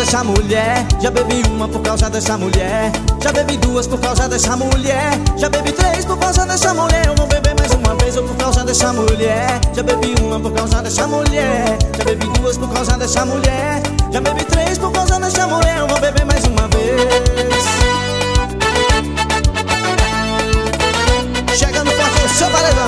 dessa mulher. Já bebi uma por causa dessa mulher. Já bebi duas por causa dessa mulher. Já bebi três por causa dessa mulher. Eu vou beber mais uma vez ou por causa dessa mulher. Já bebi uma por causa dessa mulher. Já bebi duas por causa dessa mulher. Já bebi três por causa dessa mulher. Eu vou beber mais uma vez. Chega no forte, seu paredão.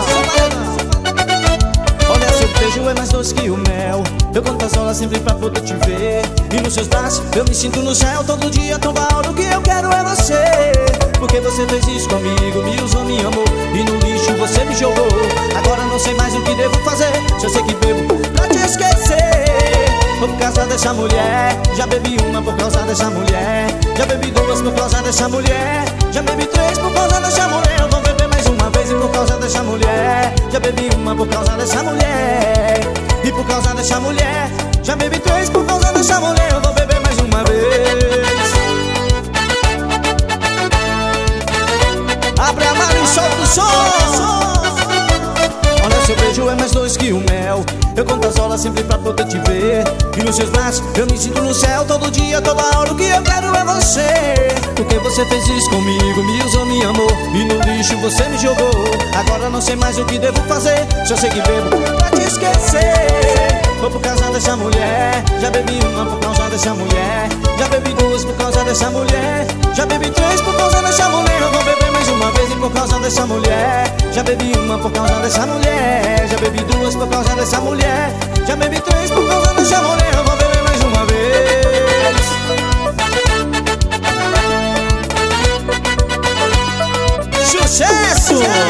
Olha, seu beijo é mais doce que o mel. Eu conto as horas sempre pra poder te ver. E nos seus braços eu me sinto no céu. Todo dia, toda hora, o que eu quero é você. Porque você fez isso comigo, me usou, me amou. E no lixo você me jogou. Agora não sei mais o que devo fazer. Só sei que bebo pra te esquecer. Por causa dessa mulher. Já bebi uma por causa dessa mulher. Já bebi duas por causa dessa mulher. Já bebi três por causa dessa mulher. Eu vou beber mais uma vez e por causa dessa mulher. Já bebi uma por causa dessa mulher. E por causa dessa mulher. Já bebi três por causa dessa mulher. Eu vou beber mais uma vez. Abre a mão e solta o som. Olha, seu beijo é mais doce que o mel. Eu conto as horas sempre pra poder te ver. E nos seus braços eu me sinto no céu. Todo dia, toda hora, o que eu quero é você. Porque você fez isso comigo, me usou, me amou. E no lixo você me jogou. Agora não sei mais o que devo fazer. Só sei que bebo pra te esquecer. Foi por causa dessa mulher. Já bebi uma por causa dessa mulher. Já bebi duas por causa dessa mulher. Já bebi três por causa dessa mulher. Eu vou beber mais uma vez e por causa dessa mulher. Já bebi uma por causa dessa mulher. Já bebi duas por causa dessa mulher. Já bebi três por causa dessa mulher. Eu vou beber mais uma vez. Sucesso!